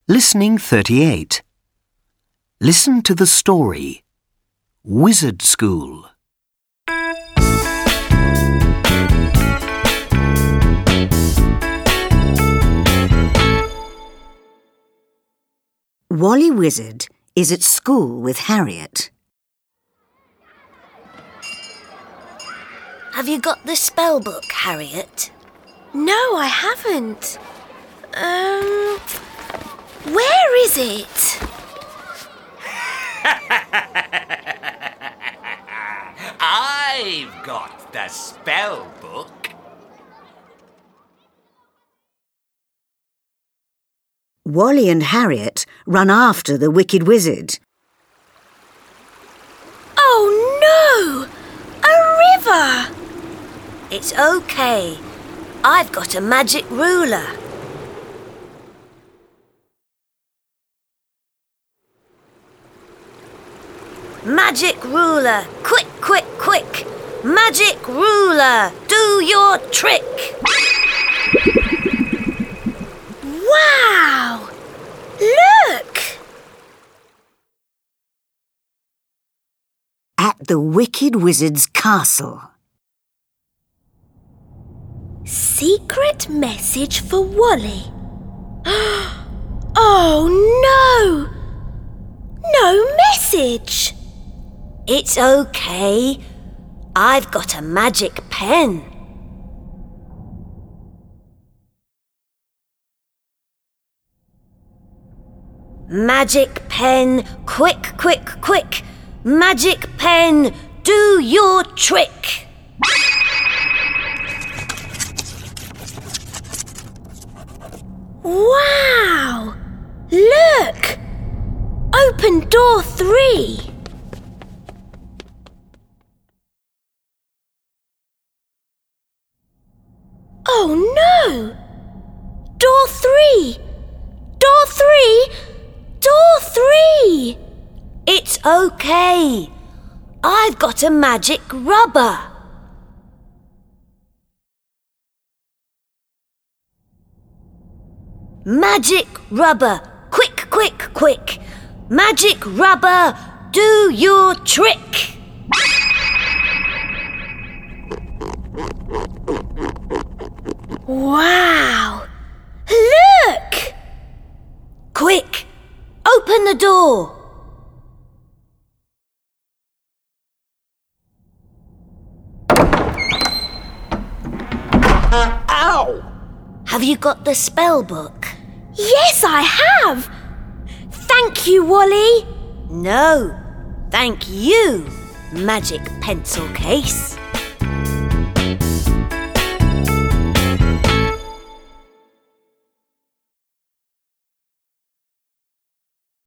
Listening 38. Listen to the story. Wizard School. Wally Wizard is at school with Harriet. Have you got the spell book, Harriet? No, I haven't. Where is it? I've got the spell book. Wally and Harriet run after the wicked wizard. Oh no! A river! It's okay. I've got a magic ruler. Magic ruler, quick, quick, quick! Magic ruler, do your trick! Wow! Look! At the wicked wizard's castle. Secret message for Wally. Oh no! No message! It's okay. I've got a magic pen. Magic pen, quick, quick, quick! Magic pen, do your trick! Wow! Look! Open door 3. Oh no! Door 3! Door 3! Door 3! It's okay. I've got a magic rubber. Magic rubber, quick, quick, quick! Magic rubber, do your trick! Wow! Look! Quick, open the door. Ow! Have you got the spell book? Yes, I have! Thank you, Wally! No, thank you, magic pencil case.